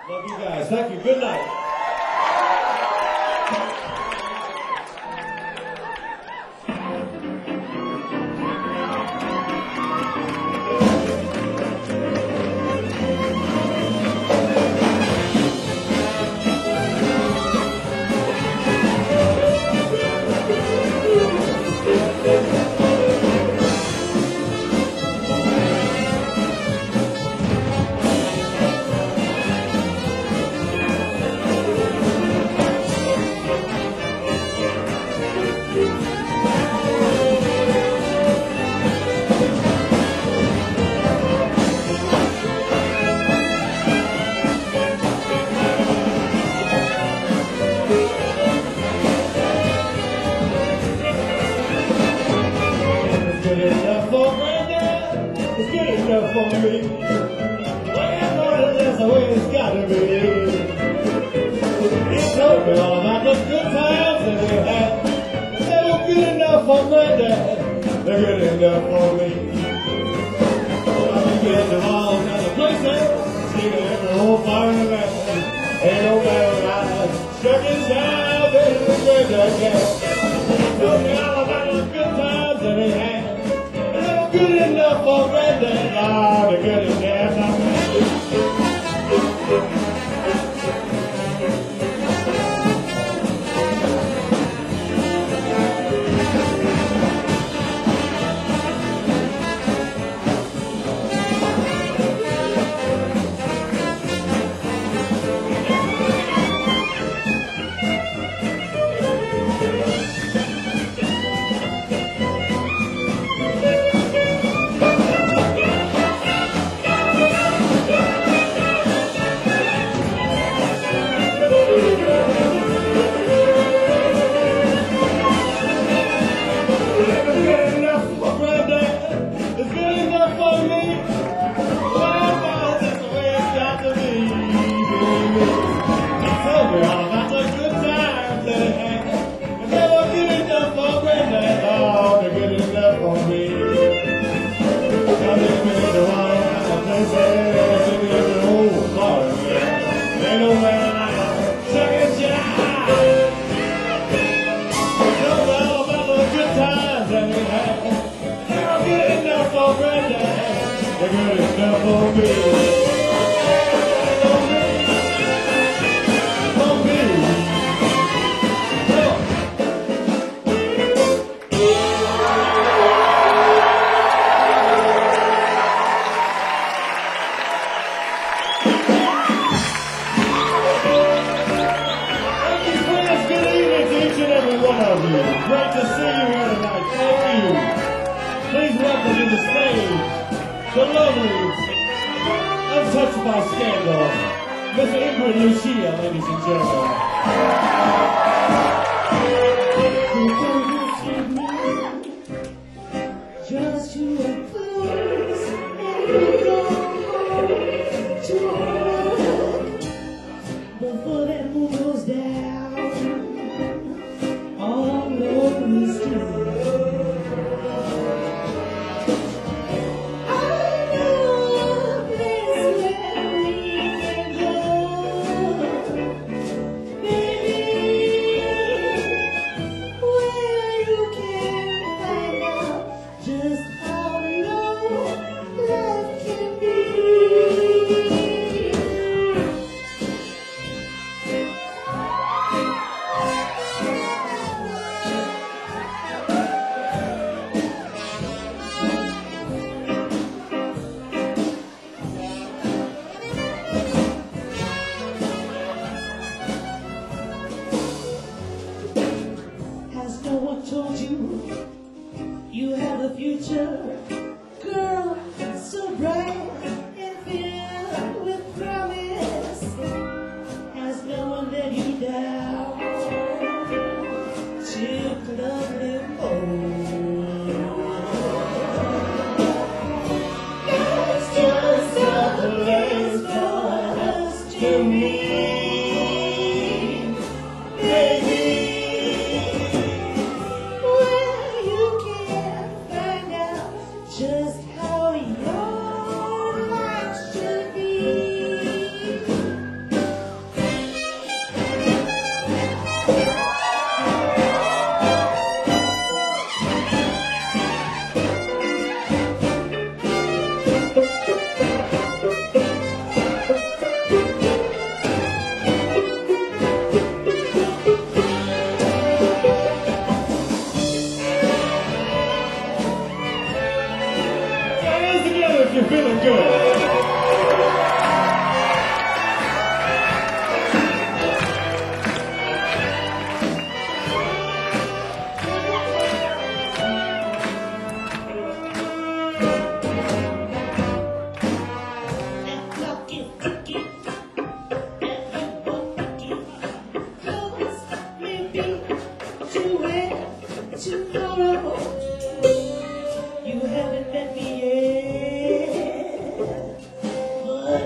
Love you guys. Thank you. Good night. It's good enough for me. Well, Lord, that's the way it's gotta be. He told me all about the good times that we had. They were good enough for my dad. They're good enough for me. I've been getting them all kinds of places, singing every old fire in the land. Ain't no man alive, stuck in time, baby, we're good to get. He told me all about the good times that we had. Good enough for granddad, ah, the good enough. They're good enough for me. Great to see you here tonight. Thank you. Please welcome to the stage the lovely, untouched by scandal, Miss Ingrid Lucia, ladies and gentlemen. Just to embrace and go to work before that moon goes down all over the street.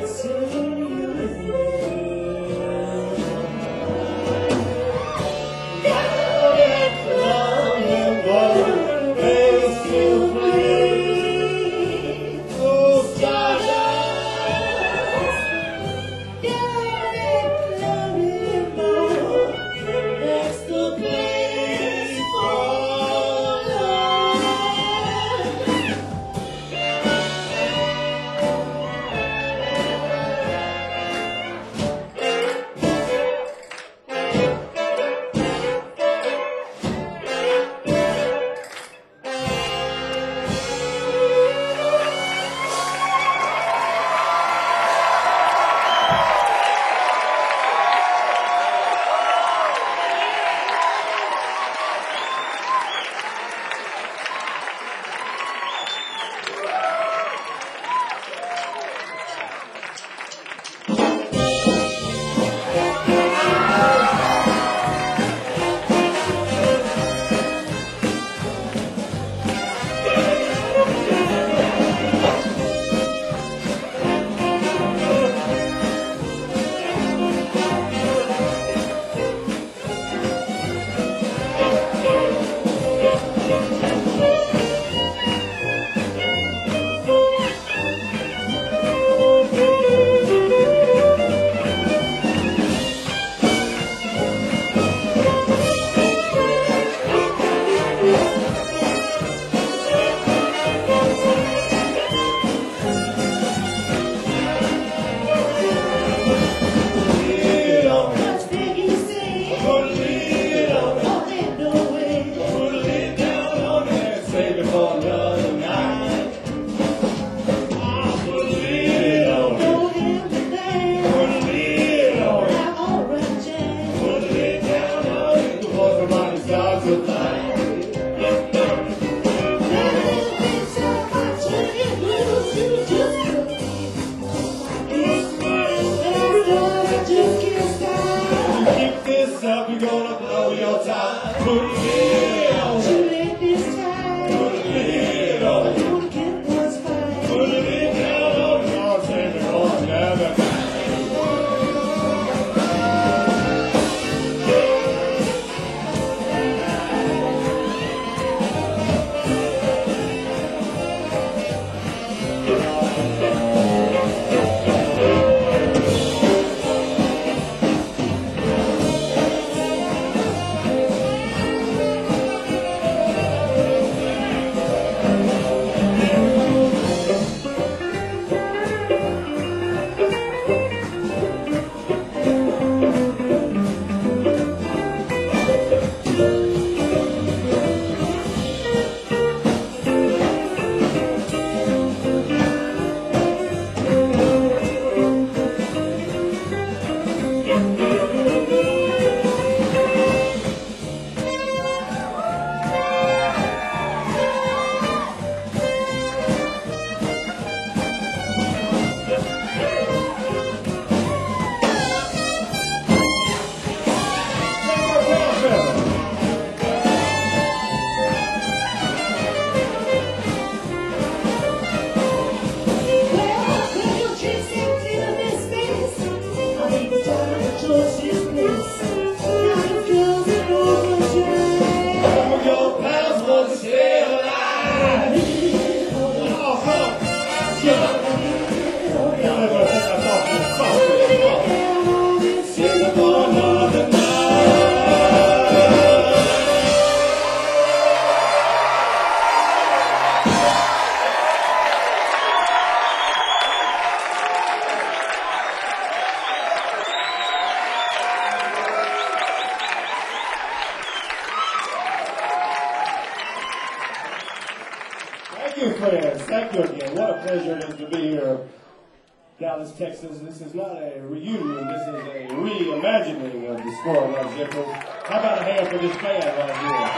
Thank you again. What a pleasure it is to be here, Dallas, Texas. This is not a reunion. This is a reimagining of the score of Love Zippers. How about a hand for this band right here?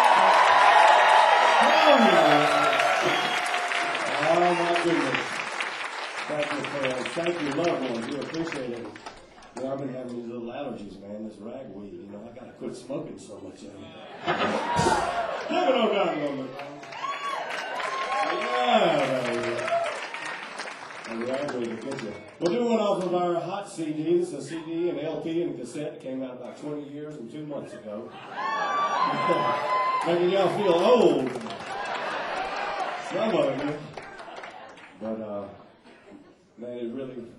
Oh, my goodness. Thank you, friends. Thank you, loved ones. We appreciate it. You know, I've been having these little allergies, man. This ragweed. You know, I got to quit smoking so much. Give it on down a little bit. Yeah. We'll do one off of our hot CD. It's a CD, an LP, and a cassette. It came out about 20 years and 2 months ago. Making y'all feel old. Some of you. But, man, it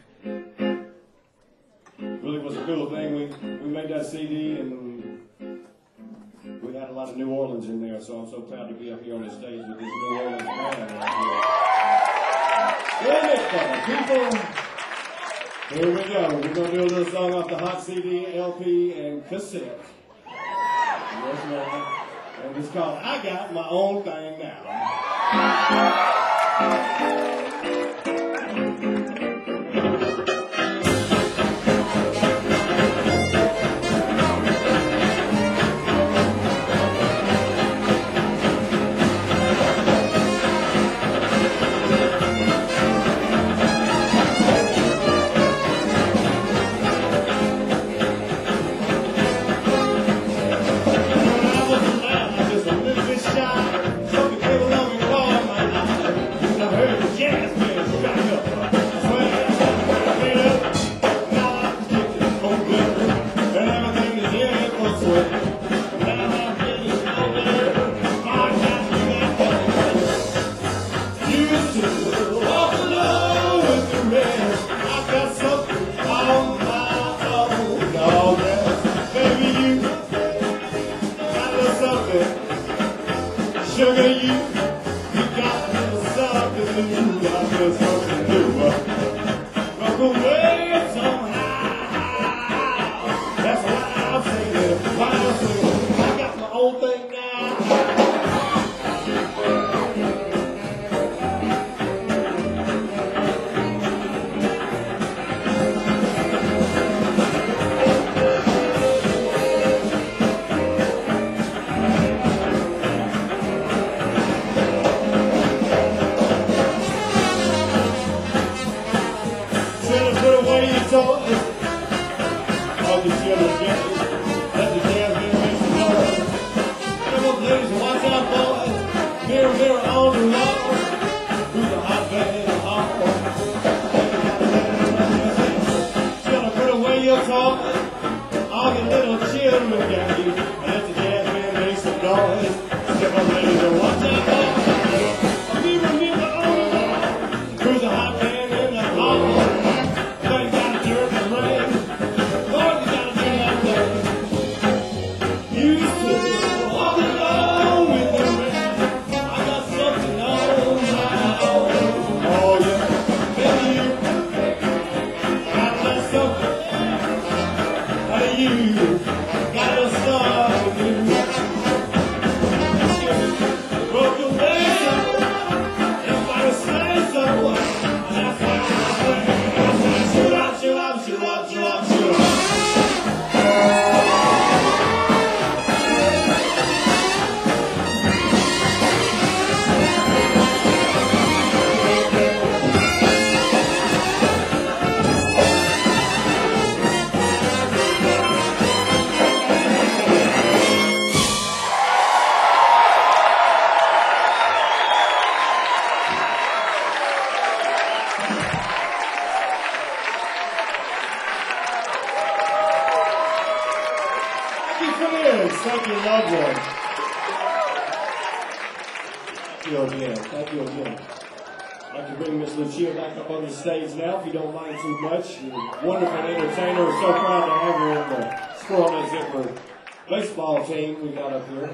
really was a cool thing. We made that CD, and we had a lot of New Orleans in there, so I'm so proud to be up here on the stage with this New Orleans band right here. People, here we go. We're going to do a little song off the hot CD, LP, and cassette. Yes, ma'am. And it's called I Got My Own Thing Now. Sugar, you got a little something to do. Got a little something to do. Rock away somehow. That's why I'm singing. Why I'm singing. I got my own thing now. All the children get it. Let the jazz band make some noise. Come on, ladies, watch out, boys. Mirror, mirror on the wall. Who's the hot band in the hall? Children, put away your toys. All your little children got you. Let the jazz band make some noise. Come on, ladies, watch out, boys. Mirror, mirror on the wall. Who's the hot band in the hall? Thank you, loved one. Thank you again. Thank you again. I'd like to bring Miss Lucia back up on the stage now, if you don't mind too much. You're a wonderful entertainer. We're so proud to have her in the Squirrel and Zipper baseball team we got up here.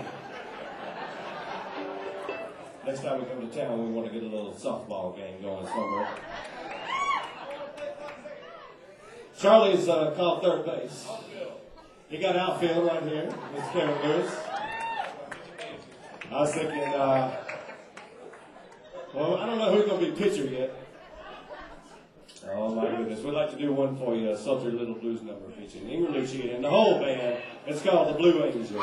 Next time we come to town, we want to get a little softball game going somewhere. Charlie's called third base. You got outfield right here, Mr. Kevin Lewis. I was thinking, well, I don't know who's going to be pitcher yet. Oh, my goodness. We'd like to do one for you, a Sultry Little Blues number featuring Ingrid Lucia and the whole band. It's called The Blue Angel.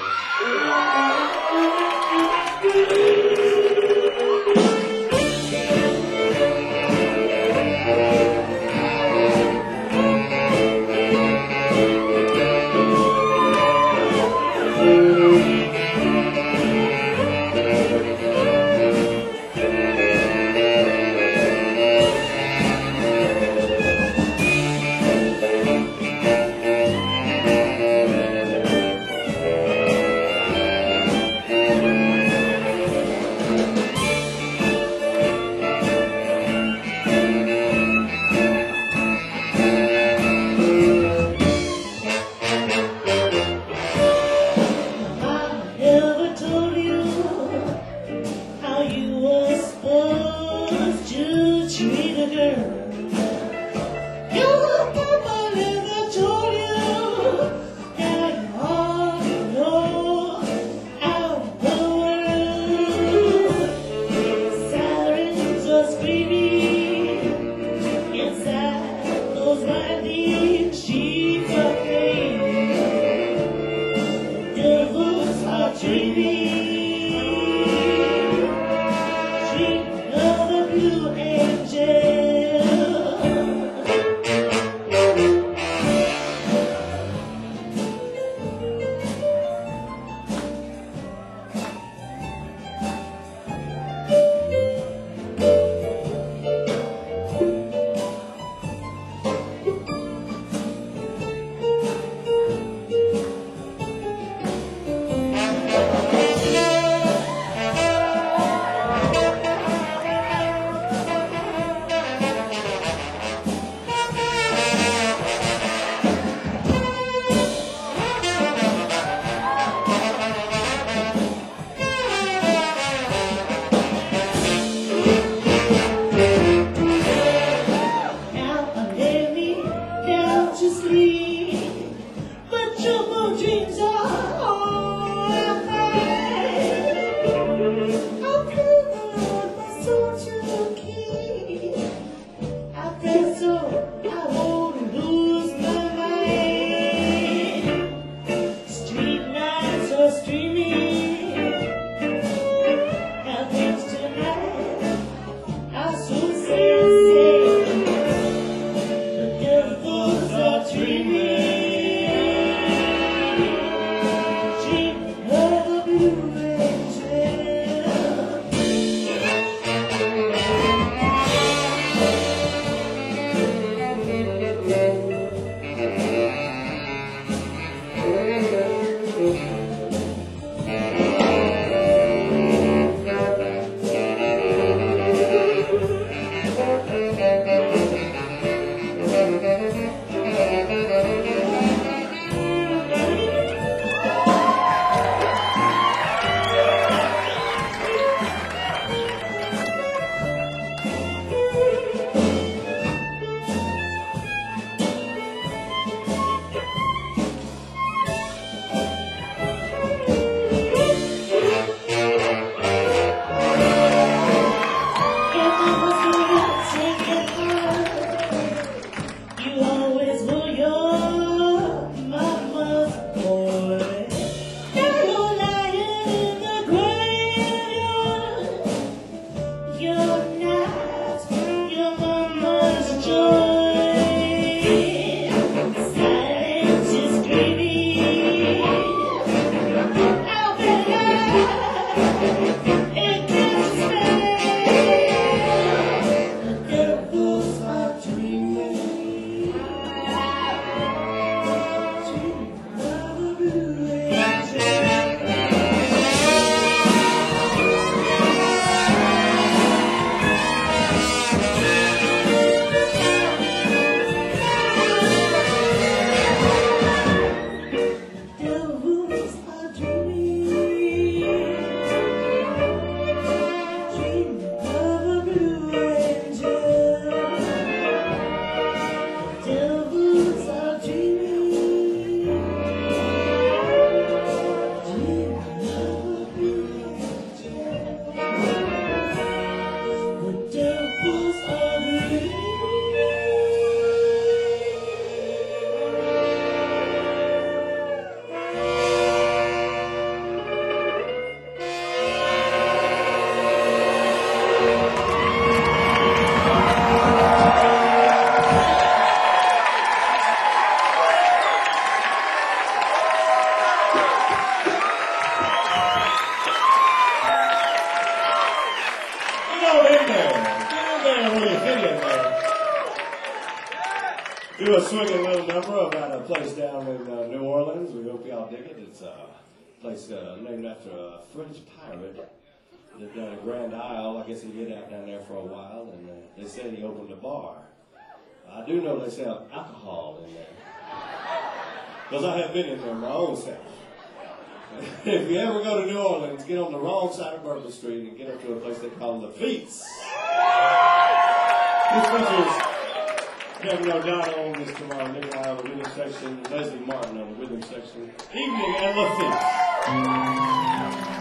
those winding sheets of pain. Devils are dreaming, dream of a blue angel. Do a swinging little number about a place down in New Orleans. We hope y'all dig it. It's a place named after a French pirate lived down in Grand Isle. I guess he hid out down there for a while, and they said he opened a bar. I do know they sell alcohol in there, because I have been in there my own self. If you ever go to New Orleans, get on the wrong side of Bourbon Street and get up to a place they call the Feats. This features Kevin O'Donnell on this tomorrow, Nick on the rhythm section, Leslie Martin on the rhythm section. Evening at La Feats.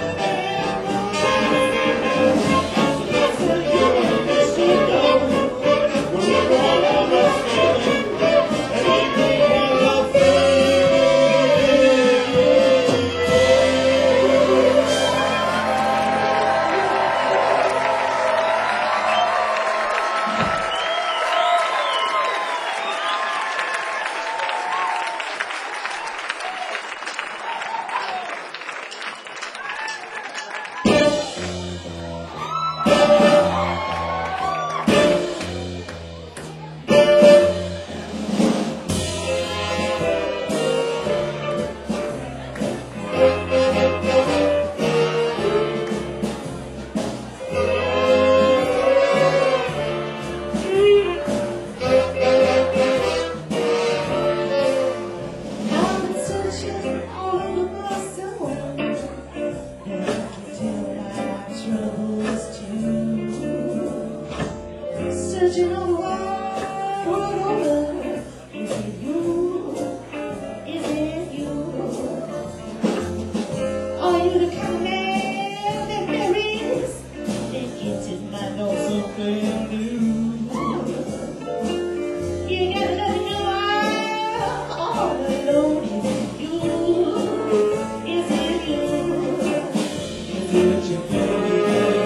Searching all the world over. Is it you? Is it you? Are you the kind of man that marries and gets his mind on something new? You gotta let it go out all alone. Is it you? Is it you? Is it your baby?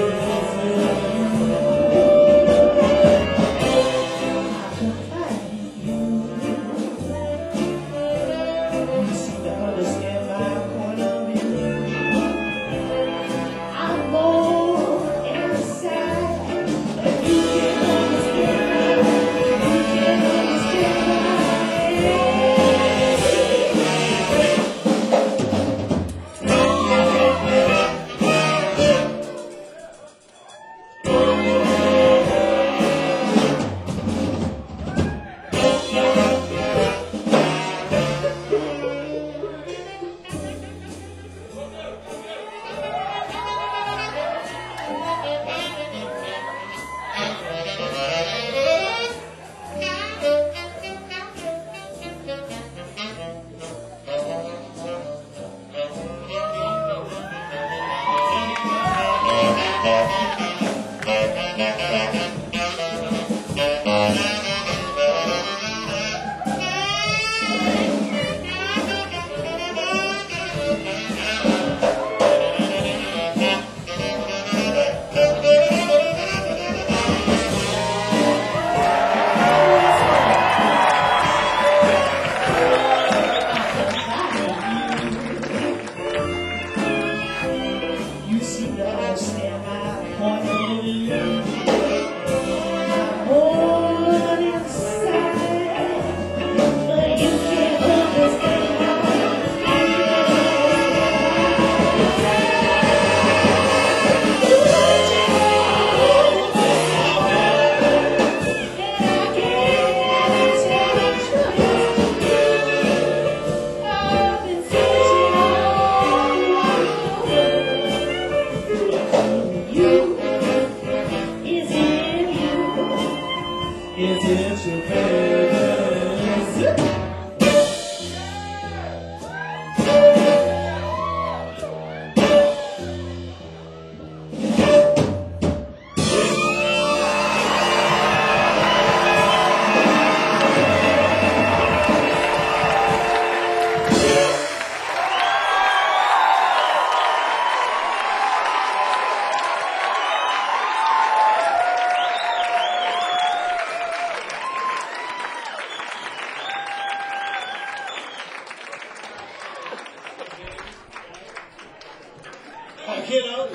Kiddo,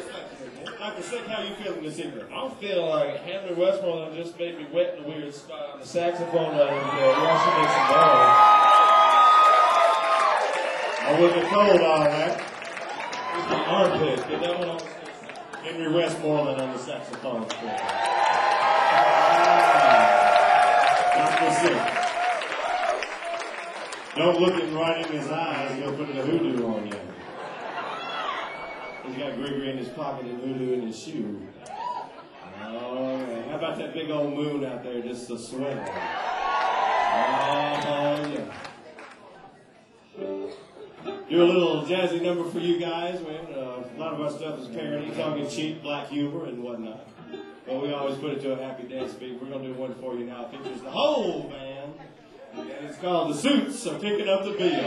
Dr. Slick, how you feeling this evening? I'm feeling like Henry Westmoreland just made me wet in a weird spot on the saxophone while washing me some balls. I wasn't told all that. Armpit, get that one on the stage. Henry Westmoreland on the saxophone. Dr. Slick. Don't look him right in his eyes, he'll put the hoodoo on you. He's got Gregory in his pocket and hoodoo in his shoe. All right. How about that big old moon out there just a swing? Oh, yeah. do a little jazzy number for you guys. Man. A lot of our stuff is parody, tongue-in-cheek, black humor, and whatnot. But we always put it to a happy dance beat. We're going to do one for you now. It features the whole band. And it's called The Suits, so picking up the bill.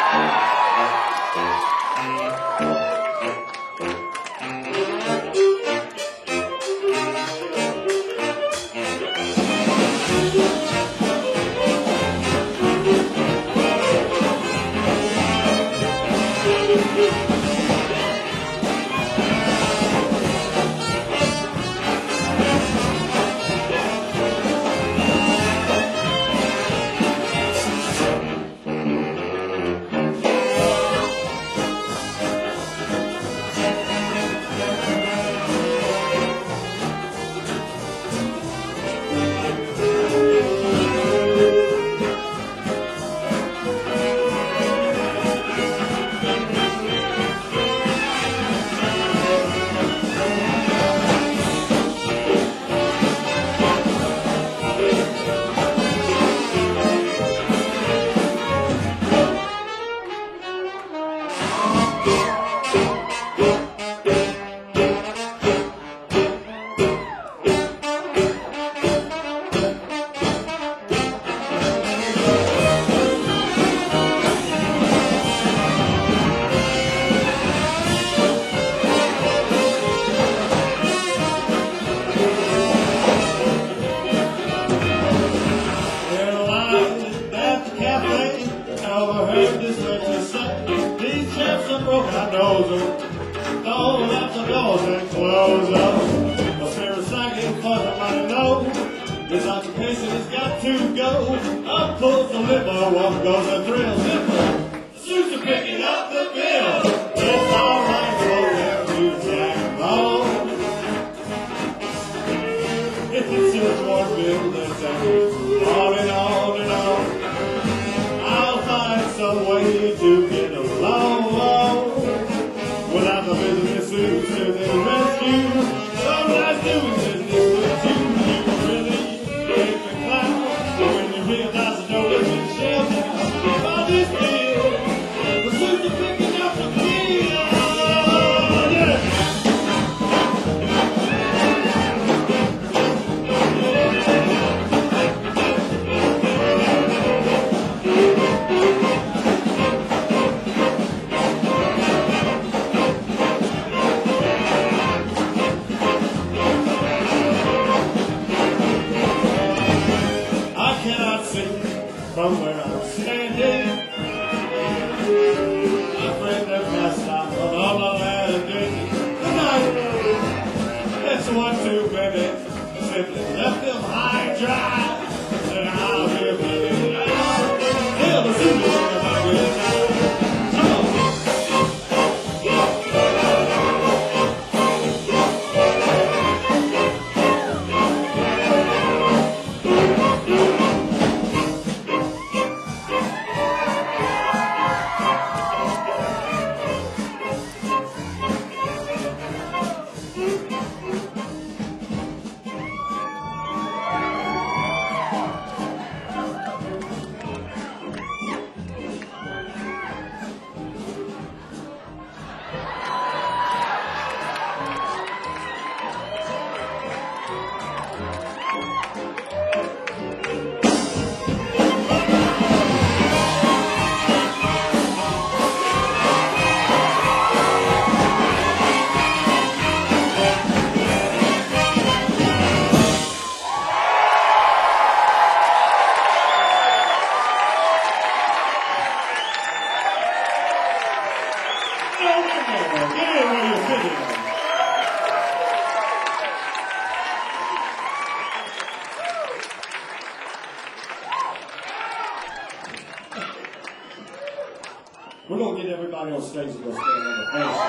We're going to get everybody on stage to go stand on the fence.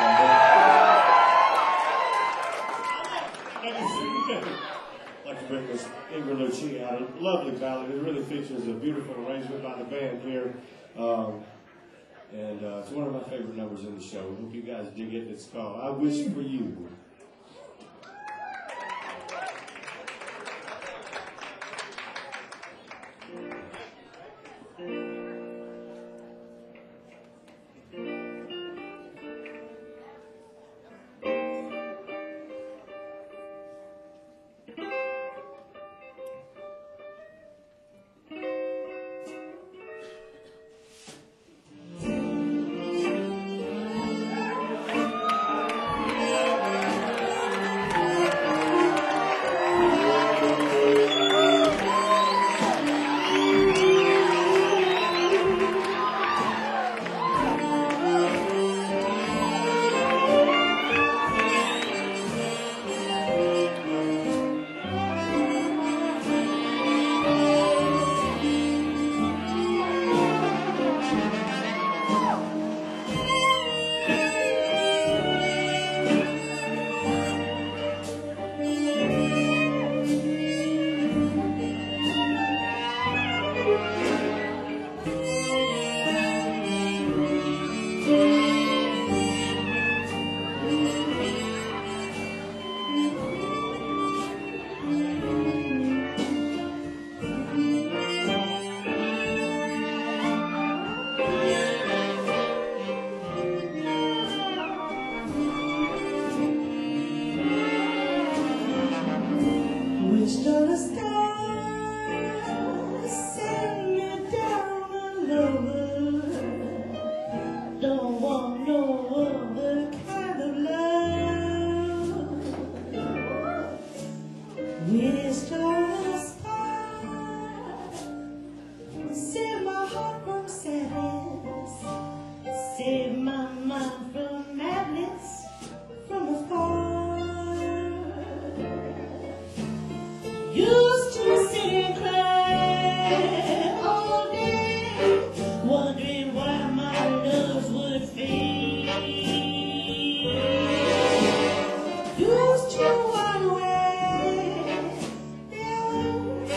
I'd like to bring this Ingrid Lucci out. A lovely ballad. It really features a beautiful arrangement by the band here. And it's one of my favorite numbers in the show. I hope you guys dig it. It's called I Wish For You. stars save my heart from sadness, save my mind from madness from afar. Used to sit and cry all day, wondering why my loves would fade. Used to wonder where the hours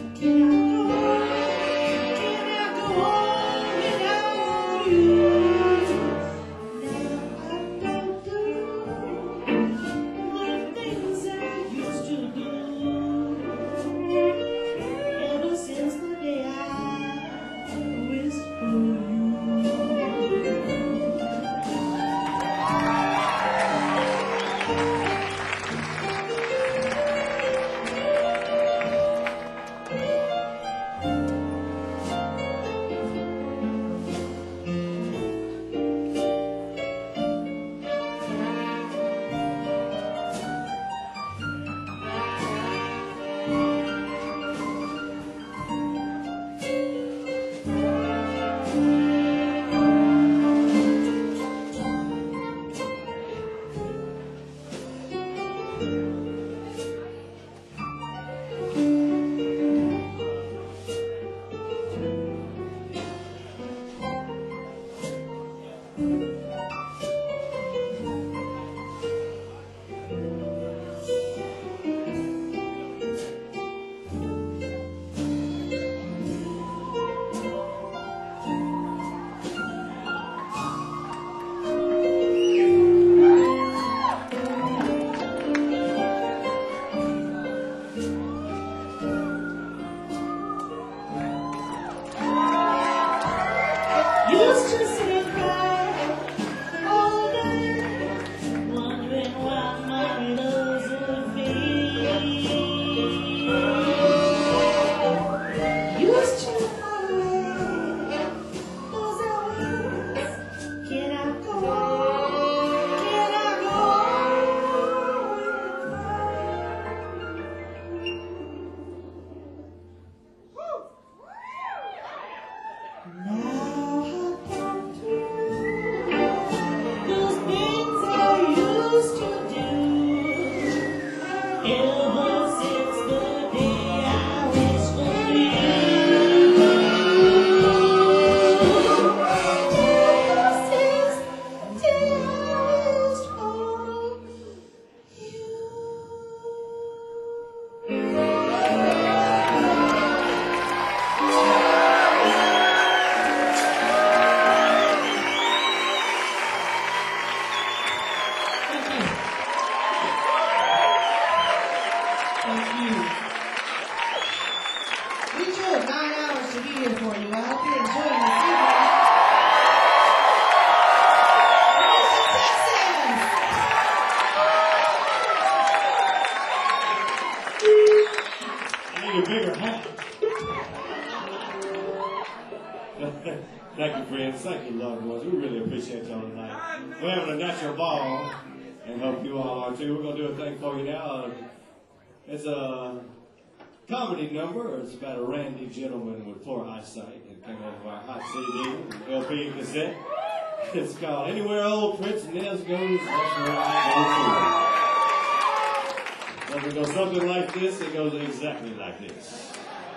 can I go on without you? Now I don't do the things I used to do. Ever since the day I whispered you. Used to sit and cry all day, wondering why my loves would fade. Used to wonder those hours, can I go on? Can I go on? Now I come through those things I used to do. Ever since the day I was for you. Ever since the day I was for Thank you. We drove 9 hours to be here for you. I hope you're enjoying this evening. I need a bigger hat. Thank you, friends. Thank you, loved ones. We really appreciate y'all tonight. We're having a natural ball, and hope you all are too. We're going to do a thing for you now. It's a comedy number. It's about a randy gentleman with poor eyesight. It came off of our hot CD, LP, and cassette. It's called Anywhere Old Prince Nez Goes, That's Where I Go Too. Doesn't go something like this, it goes exactly like this.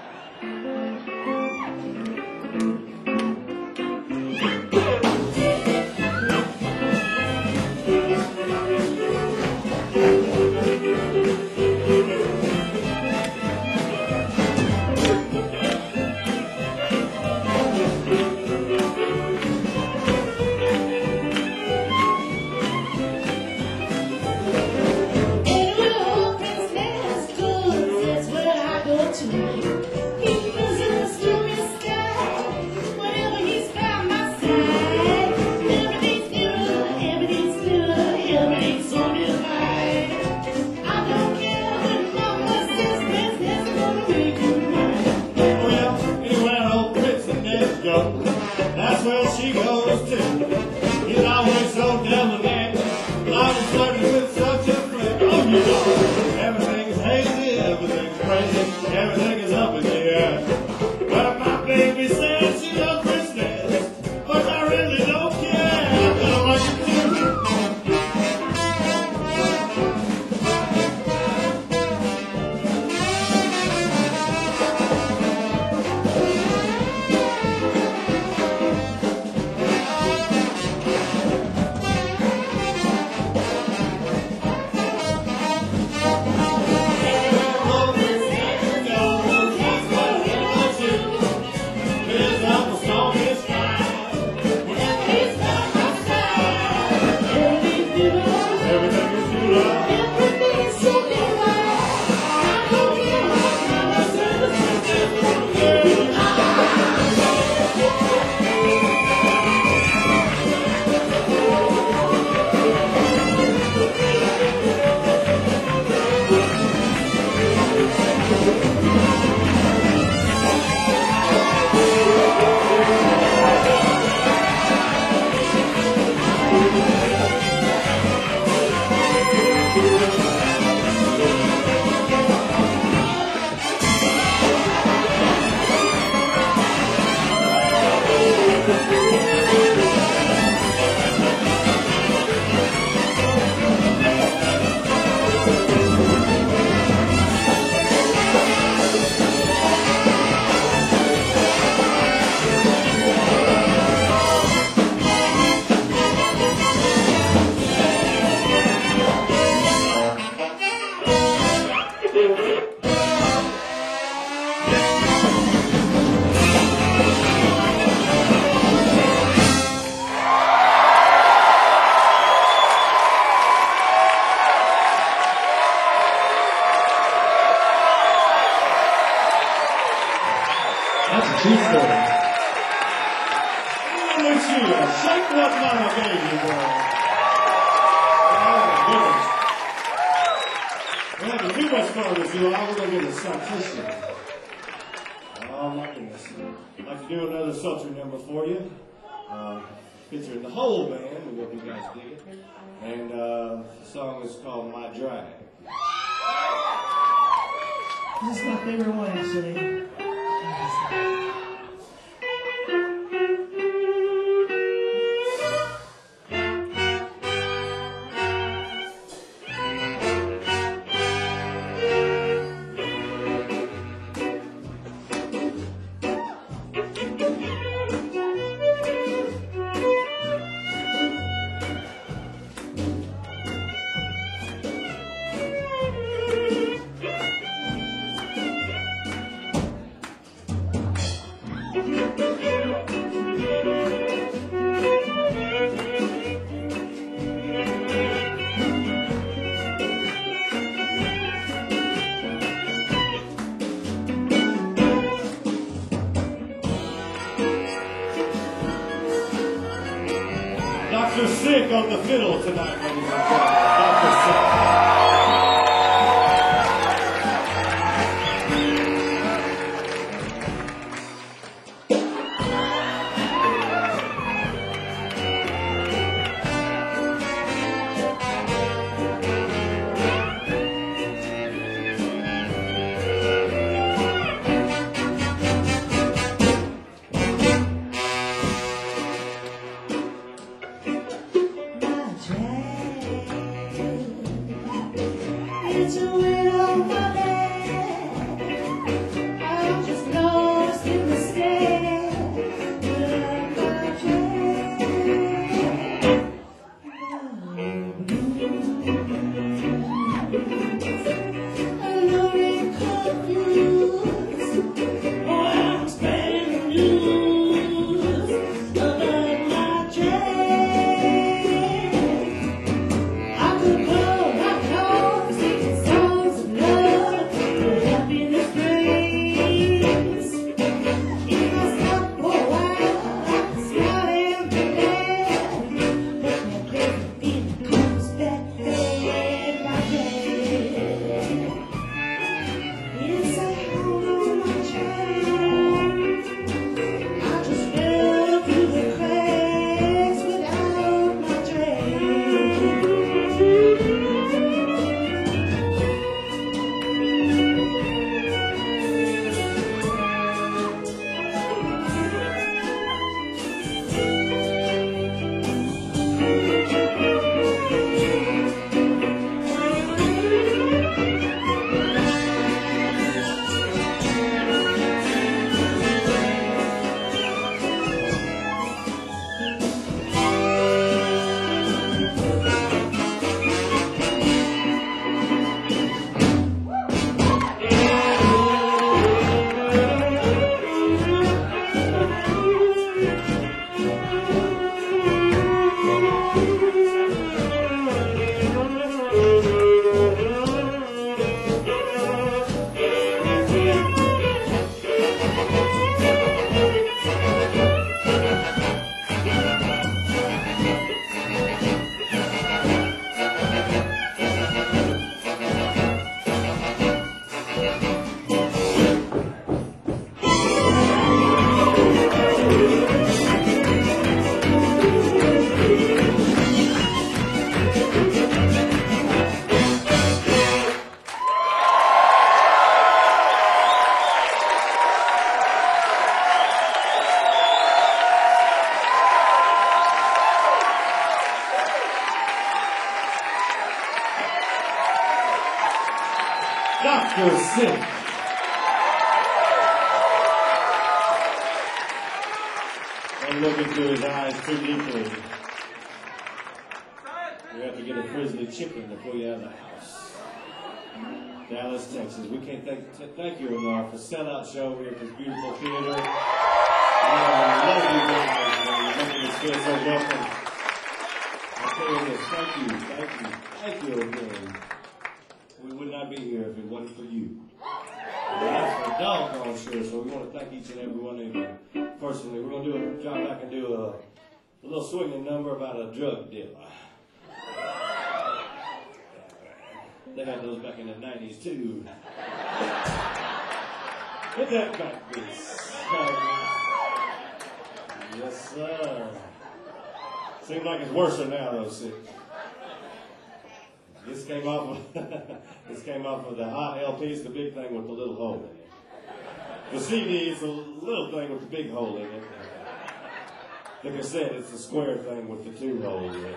That's where I go to. He goes in the stormy sky. Whenever he's by my side, everything's new, everything's new, everything's so divine. I don't care when mama says business gonna make you mine. Well, anywhere old Prince and Nez go, that's where she goes too. He's always so debonair. I was flirting with such a friend. Oh, you know, everything's hazy, everything's crazy. Everything is too loud. Everything's sitting right. I don't care what kind of circumstances you That's a true story. Lucia, shake what mama gave you, boy. Oh, my goodness. We're having too much fun with you all. We're going to get a substitution. Oh, my goodness. I'd like to do another sultry number for you. Featuring the whole band. We hope you guys dig it. And the song is called My Drive. This is my favorite one, actually. Dr. Sick on the fiddle tonight, ladies and gentlemen. Dr. Sick. drive. Dr. Sick. Don't look into his eyes too deeply. You have to get a frizzly chicken to pull you out of the house. Dallas, Texas. We can't thank you enough for sellout show here at this beautiful theater. Love you guys. You're making us feel so welcome. I'll tell you this. Thank you again. We would not be here if it wasn't for you. And that's for doggone sure, so we want to thank each and every one of you personally. We're going to drop back and do a little swinging number about a drug dealer. They had those back in the 90s too. Hit that back, please. Yes, sir. Seems like it's worse now, though, Six. This came off of the hot LP. It's the big thing with the little hole in it. The CD is the little thing with the big hole in it. The cassette is the square thing with the two holes in it.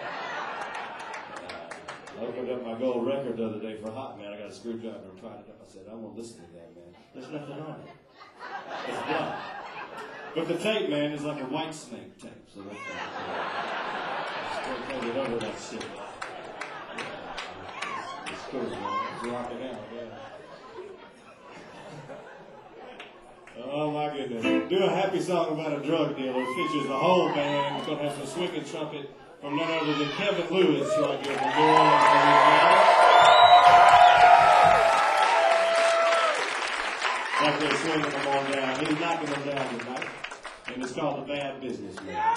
I opened up my gold record the other day for Hot Man. I got a screwdriver and pried it up. I said, I won't listen to that, man. There's nothing on it. It's black. But the tape, man, is like a White Snake tape. So that's still get over that shit. It's cool, man. It's rocking out, yeah. Oh my goodness. Do a happy song about a drug dealer. It features the whole band. It's going to have some swinging trumpet from none other than Kevin Lewis right here from New Orleans, Louisiana. Like they're swinging them on down. He's knocking them down tonight. And it's called The Bad Businessman.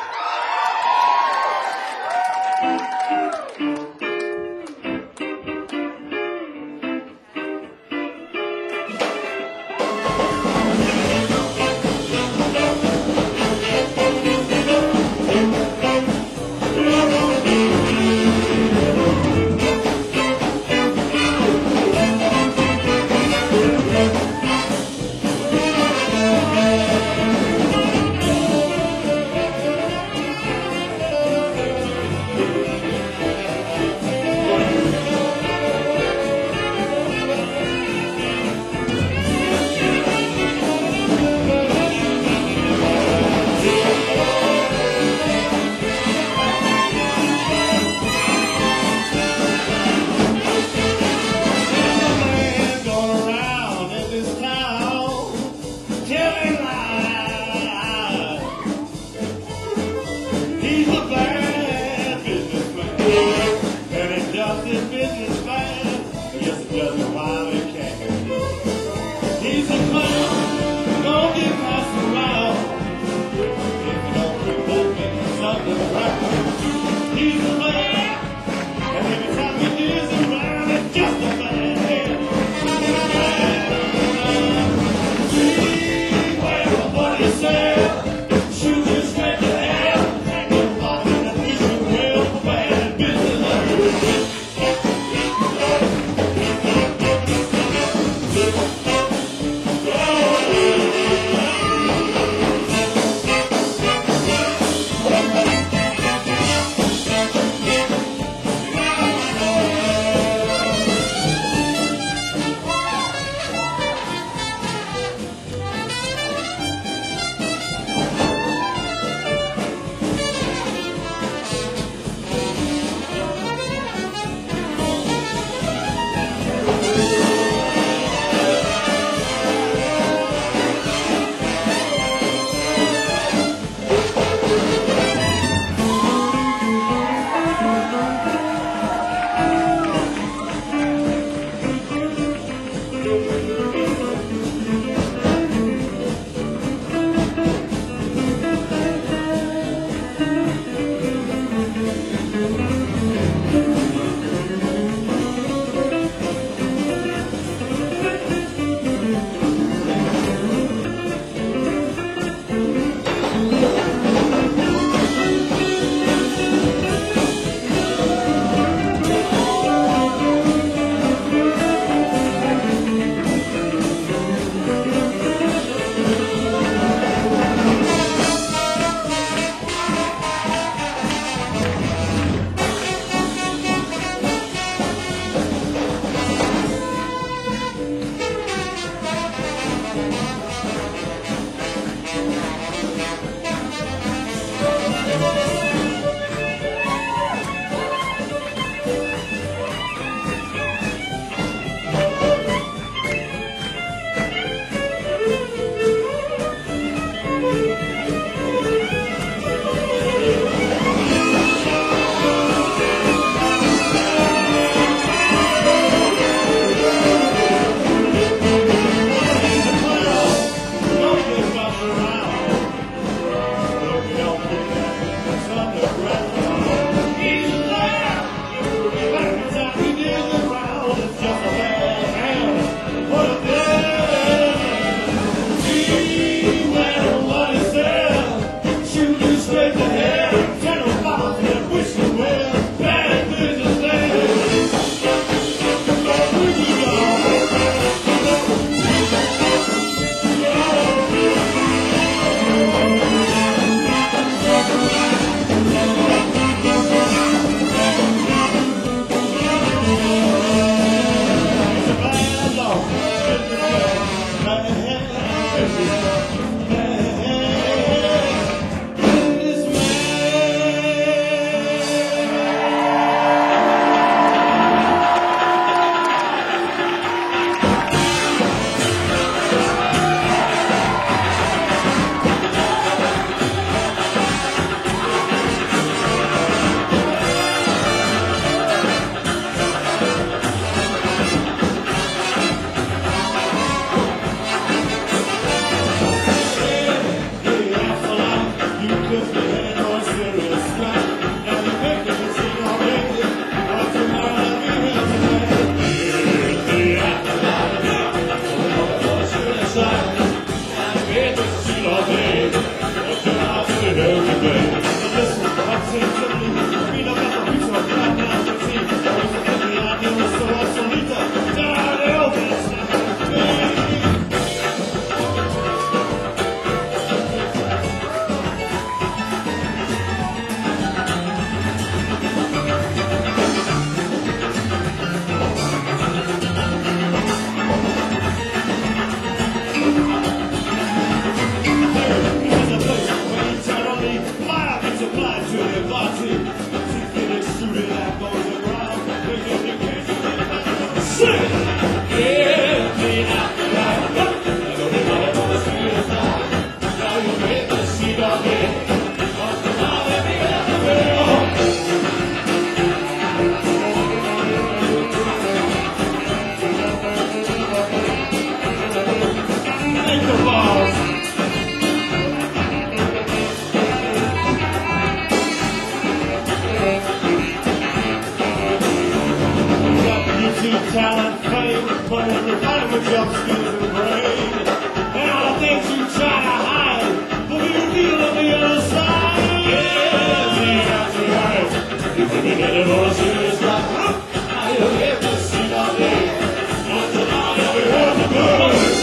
talent, fame, but when you find with your skills and brain, and all the things you try to hide, will be revealed on the other side. Yeah, that's right. You can be getting more serious like, now you'll get to see my name. Not tonight, every heard the birds.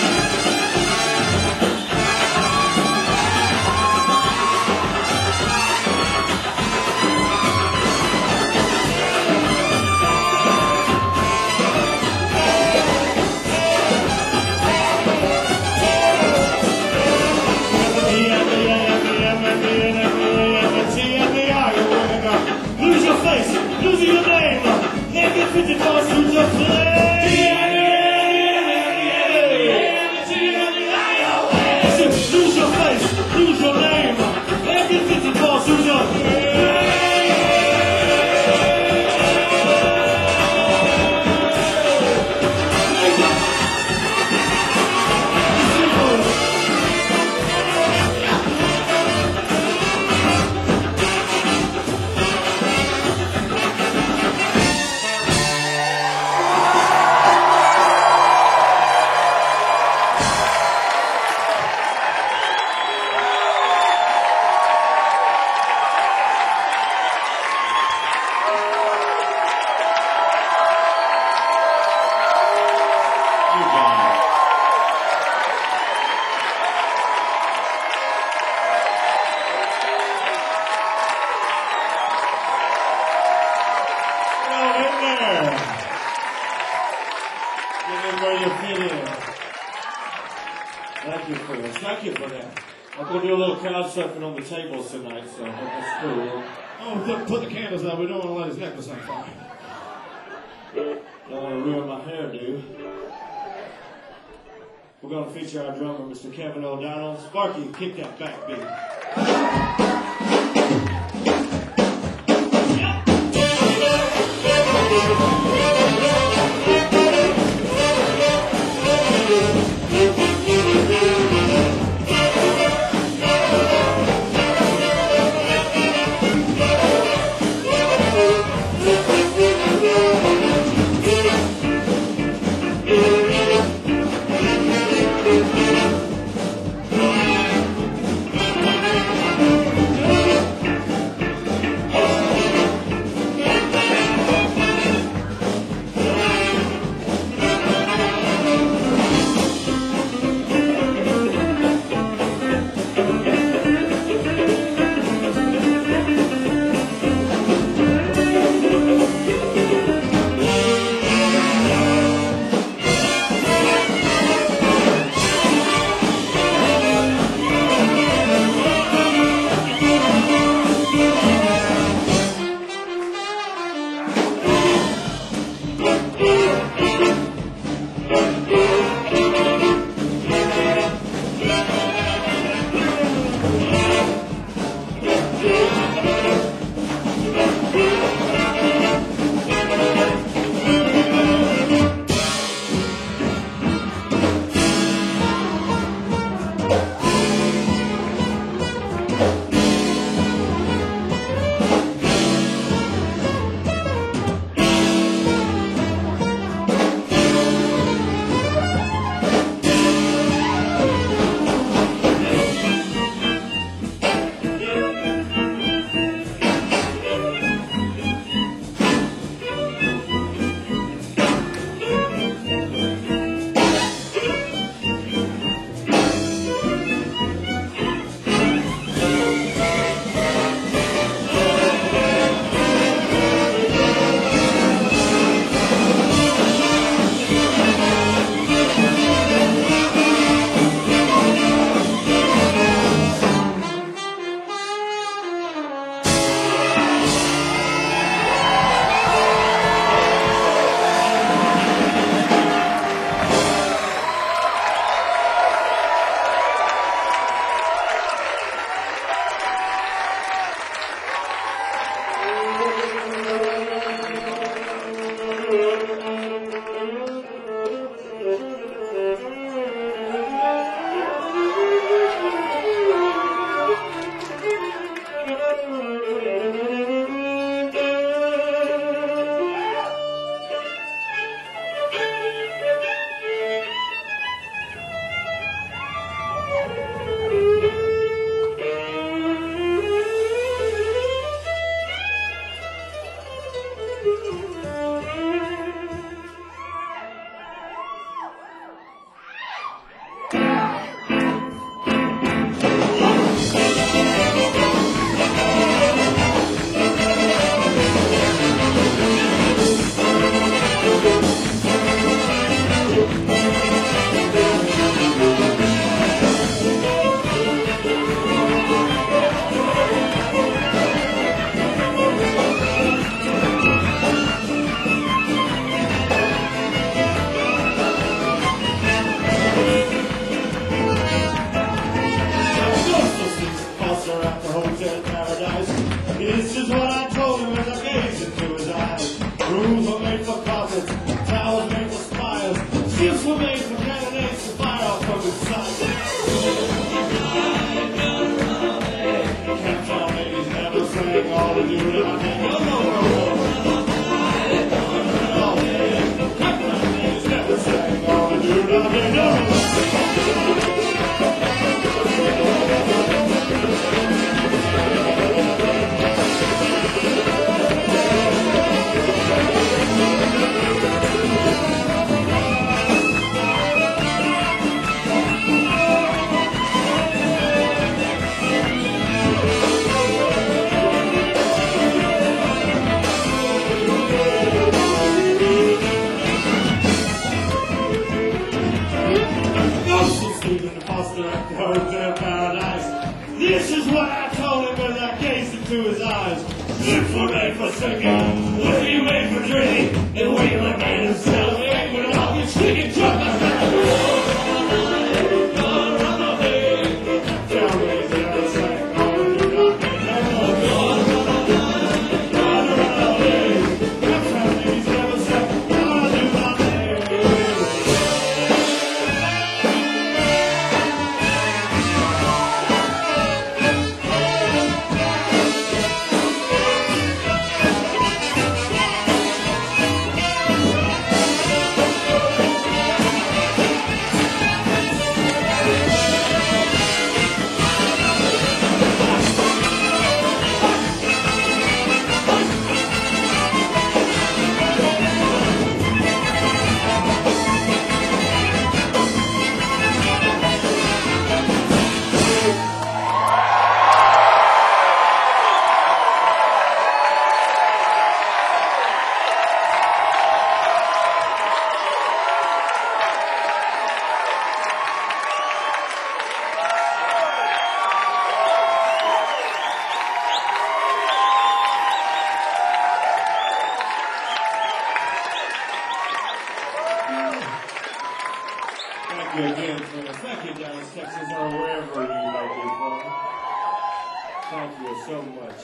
Lose your face, lose your name, naked 50 balls through your flame. Lose your face, lose your name, naked 50 balls through your flame. Thank you for that. I'm going to do a little crowd surfing on the tables tonight, so that's cool. Oh, put the candles out. We don't want to light his necklace on fire. Don't want to ruin my hairdo. We're going to feature our drummer, Mr. Kevin O'Donnell. Sparky, kick that back beat. Rooms were made for carpets, towels made for smiles, ships were made for cannonades to fire off from his side. Captain ladies never sang all the new that I did. No, no, no, no. Captain ladies never sang all the new that I did. No, no, no. This is what I told him as I gazed into his eyes. Lips were made for singing, whiskey made for drinking, and Waylon made himself big with all his singing truck. Thank you again, friends. Thank you, Dallas, Texas, or wherever you might be from. Thank you so much.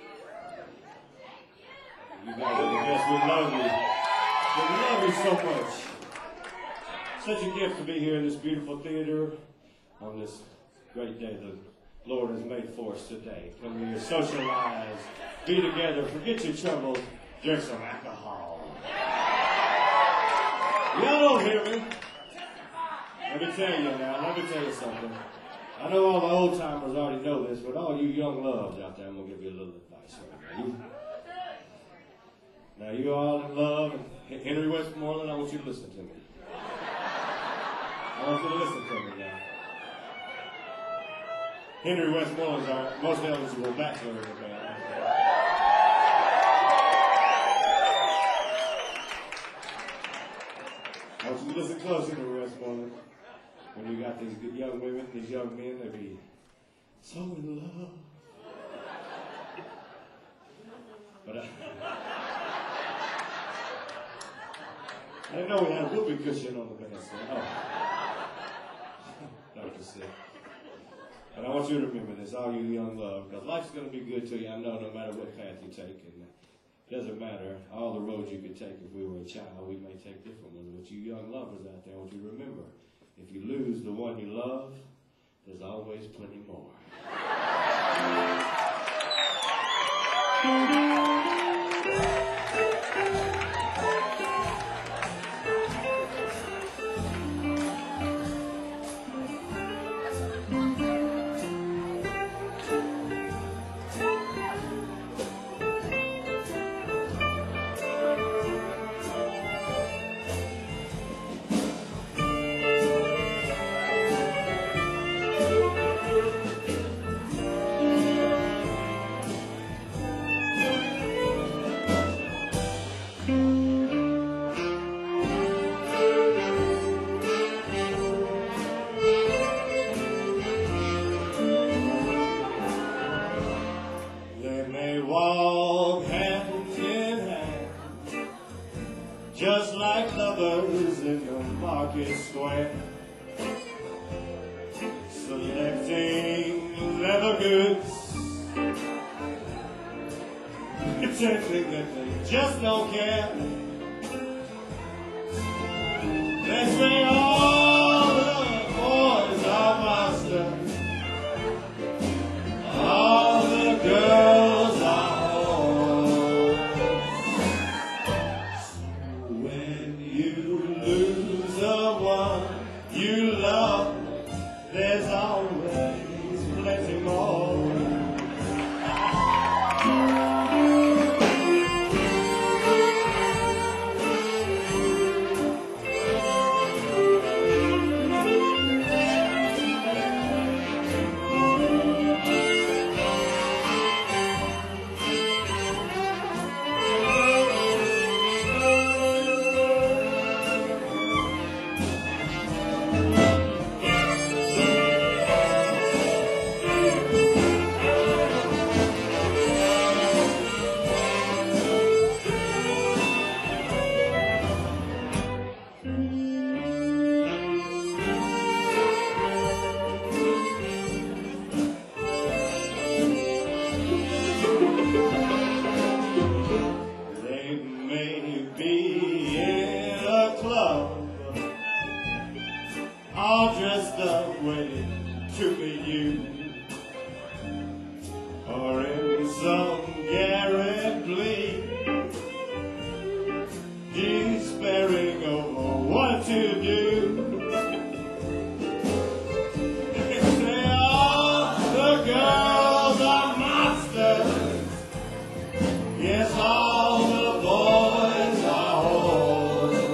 You guys are the best. We love you. We love you so much. Such a gift to be here in this beautiful theater on this great day the Lord has made for us today. Come here, socialize, be together, forget your troubles, drink some alcohol. Y'all don't hear me. Let me tell you something. I know all the old timers already know this, but all you young loves out there, I'm going to give you a little advice right now. Now, you all in love, and Henry Westmoreland, I want you to listen to me. I want you to listen to me now. Henry Westmoreland's our most eligible bachelor in the band. I want you to listen close, Henry Westmoreland. When you got these good young women, these young men, they be so in love. But I didn't know we had a whoopee cushion on the bandstand. Oh. Dr. Sick. But I want you to remember this, all you young love, because life's going to be good to you, I know, no matter what path you take. And it doesn't matter, all the roads you could take if we were a child, we may take different ones. But you young lovers out there, I want you to remember, if you lose the one you love, there's always plenty more. Just like lovers in the market square, selecting leather goods. It's pretending that they just don't care. They say all the boys are monsters, all the girls are whores. When you lose the one you love, there's always plenty more. All dressed up waiting to meet you, or in some garret bleak, despairing over what to do. They say all the girls are monsters, yes, all the boys are whores.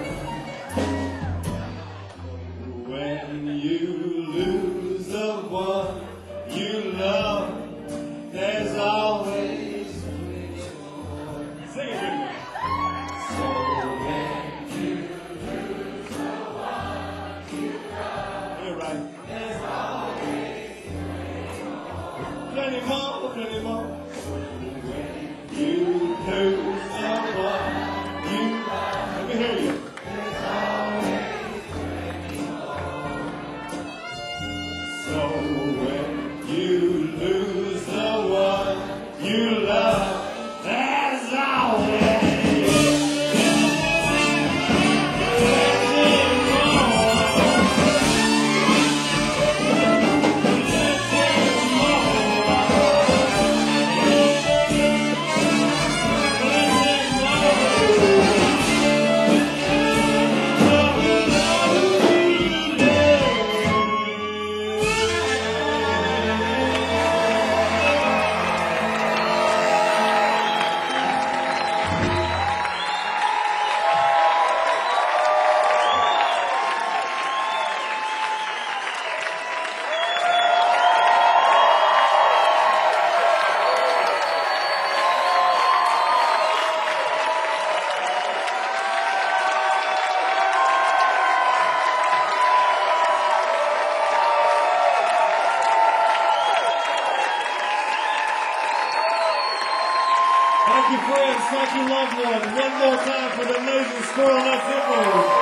When you lose the one you love, there's always more. Sing it with me. So when you lose the one you love, you're right. There's always plenty more, plenty more. When you lose the one you love, let me hear you. There's always so when you lose the one you love, there's always thank you, friends. Thank you, loved ones. One more time for the amazing Squirrel Nut Hippos.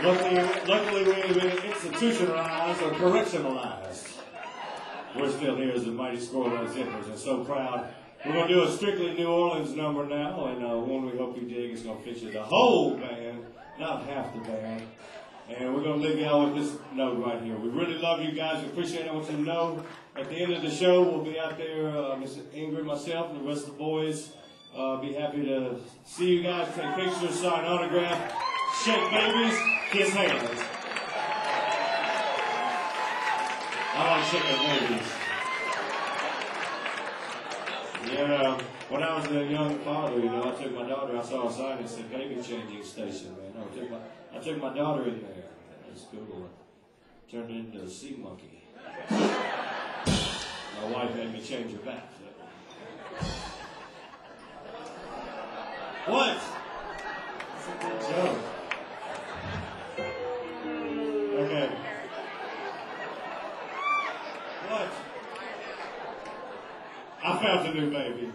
Luckily, we've been institutionalized or correctionalized. We're still here as the mighty Scoreless Zippers, and so proud. We're going to do a strictly New Orleans number now, and one we hope you dig is going to feature the whole band, not half the band. And we're going to leave y'all with this note right here. We really love you guys. We appreciate it. I want you to know at the end of the show, we'll be out there, Mr. Ingrid, myself, and the rest of the boys. Be happy to see you guys, take pictures, sign autographs, shake babies, kiss hands. I like shaking babies. Yeah, when I was a young father, I took my daughter, I saw a sign that said baby changing station, man. I took my daughter in there at school, turned her into a sea monkey. My wife made me change her back. What? That's a good joke. Okay. What? I found a new baby.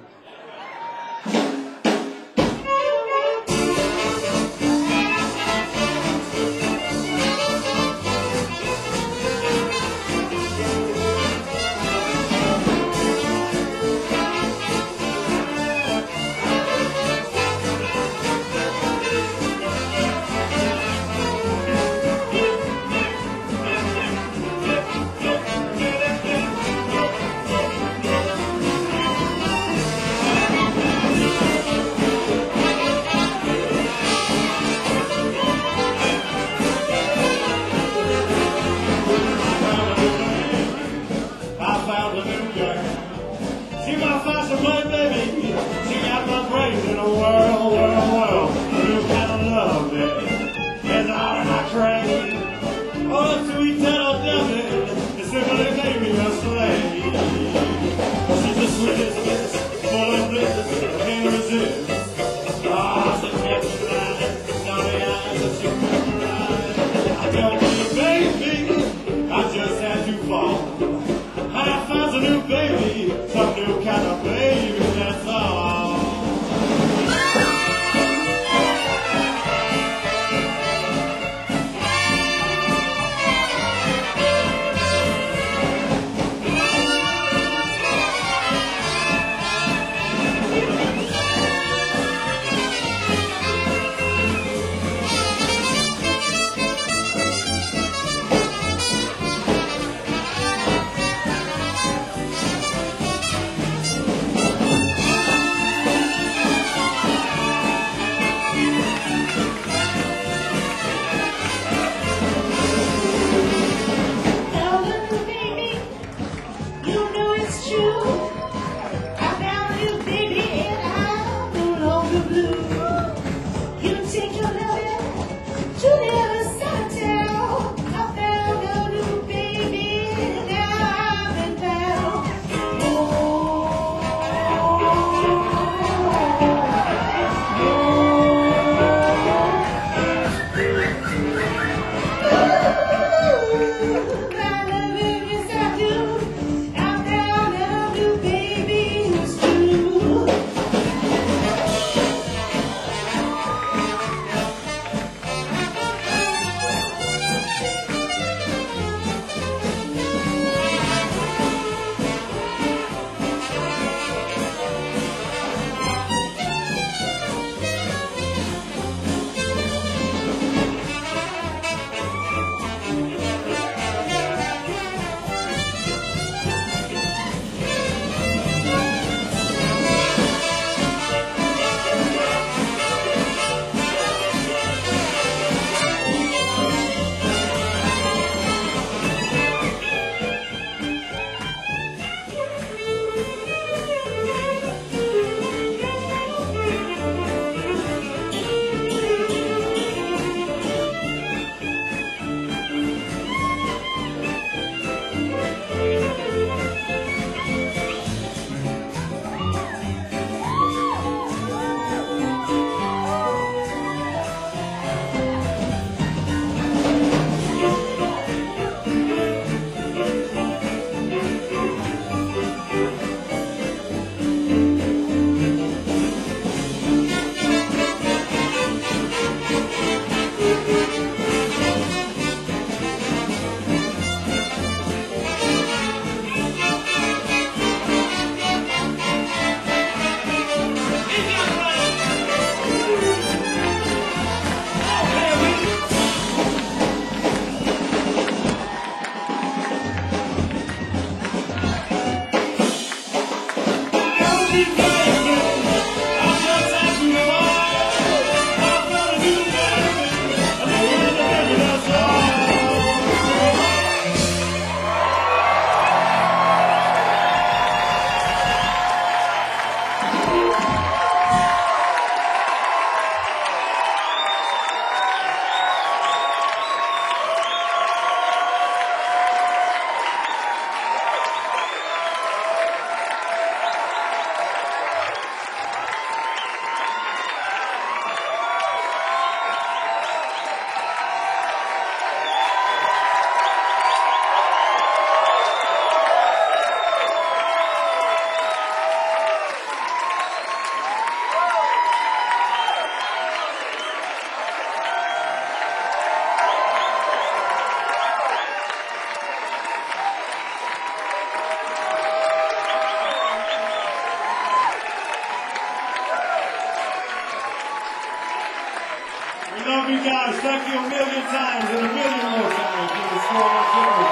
We love you guys. Thank you a million times and a million more times for the small